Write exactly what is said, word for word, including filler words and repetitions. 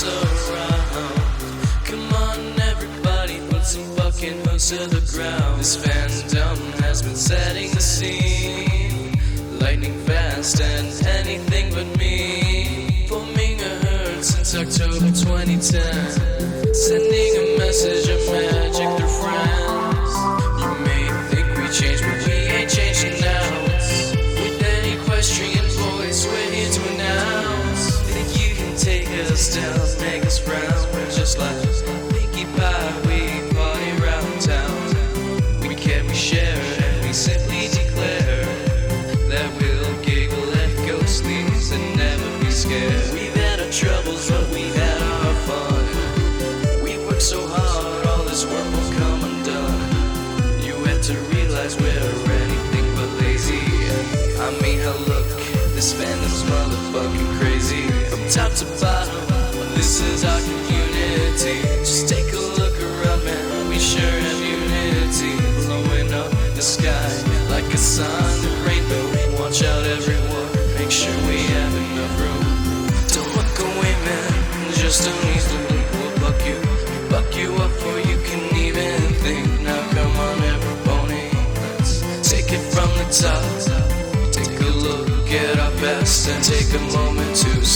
around. Come on, everybody, put some fucking hooks to the ground. This fandom has been setting the scene, lightning fast and anything but me. Four megahertz since October twenty ten, sending a message of magic through friends. You may think we changed, but we ain't changing now. With an equestrian voice, we're here to announce that you can take us down, make us brown. We're just like Pinkie Pie, we party round town. We care, we share, and we simply declare that we'll giggle at ghostlies and never be scared. We've had our troubles, but we've had our fun. We work so hard, all this work will come undone. You have to realize we're anything but lazy. I mean, hell, look, this fandom's motherfucking crazy. From top to bottom, this is our community. Just take a look around, man, we sure have unity. Blowing up the sky like a sun and rainbow. Watch out, everyone, make sure we have enough room. Don't look away, man, just don't easily. We'll buck you, buck you up before you can even think. Now come on, everybody, let's take it from the top. Take a look at our best and take a moment to